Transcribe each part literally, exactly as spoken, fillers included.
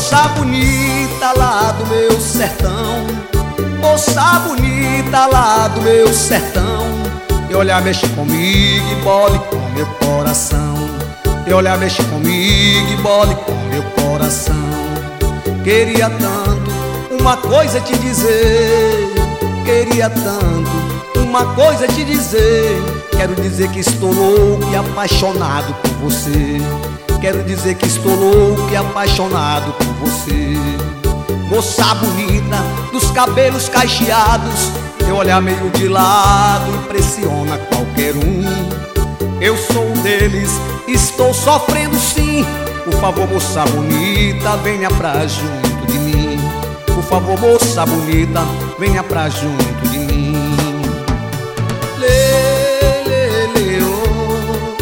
Moça bonita lá do meu sertão, moça bonita lá do meu sertão, e olhar mexe comigo e bole com meu coração. E olhar mexe comigo e bole com meu coração. Queria tanto uma coisa te dizer, queria tanto uma coisa te dizer. Quero dizer que estou louco e apaixonado por você. Quero dizer que estou louco e apaixonado por você. Moça bonita dos cabelos cacheados, teu olhar meio de lado impressiona qualquer um. Eu sou um deles, estou sofrendo sim. Por favor, moça bonita, venha pra junto de mim. Por favor, moça bonita, venha pra junto de mim. Lê, lê, lê, oh.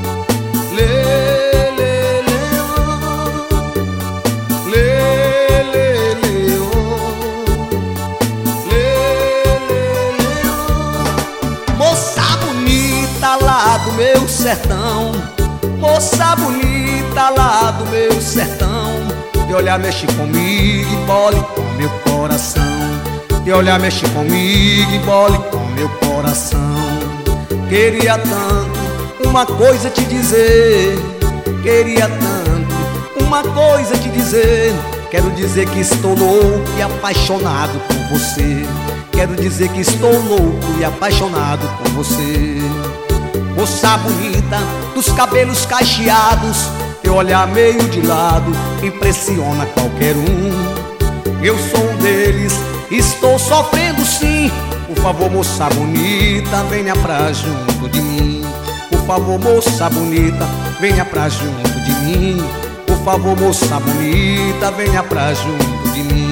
Lê, lê, lê, oh. Lê, lê, lê, oh. Lê, lê, lê, oh. Moça bonita lá do meu sertão, moça bonita lá do meu sertão, de olhar mexe comigo e bole com meu coração. De olhar mexe comigo e bole com meu coração. Queria tanto uma coisa te dizer, queria tanto uma coisa te dizer. Quero dizer que estou louco e apaixonado por você. Quero dizer que estou louco e apaixonado por você. Moça bonita dos cabelos cacheados, teu olhar meio de lado impressiona qualquer um. Eu sou um deles, estou sofrendo sim. Por favor, moça bonita, venha pra junto de mim. Por favor, moça bonita, venha pra junto de mim. Por favor, moça bonita, venha pra junto de mim.